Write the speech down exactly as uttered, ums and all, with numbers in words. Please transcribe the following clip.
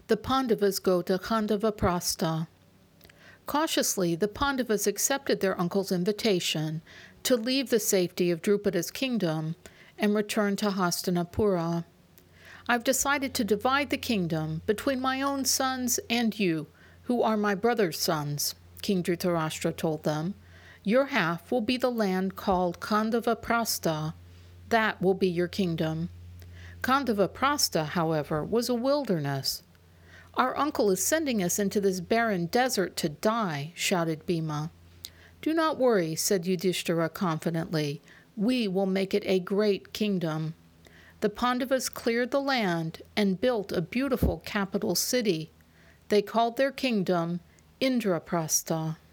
The Pandavas go to Khandavaprastha. Cautiously, the Pandavas accepted their uncle's invitation to leave the safety of Drupada's kingdom and return to Hastinapura. I've decided to divide the kingdom between my own sons and you, who are my brother's sons, King Dhritarashtra told them. Your half will be the land called Khandavaprastha. That will be your kingdom. Khandavaprastha, however, was a wilderness. Our uncle is sending us into this barren desert to die, shouted Bhima. Do not worry, said Yudhishthira confidently. We will make it a great kingdom. The Pandavas cleared the land and built a beautiful capital city. They called their kingdom Indraprastha.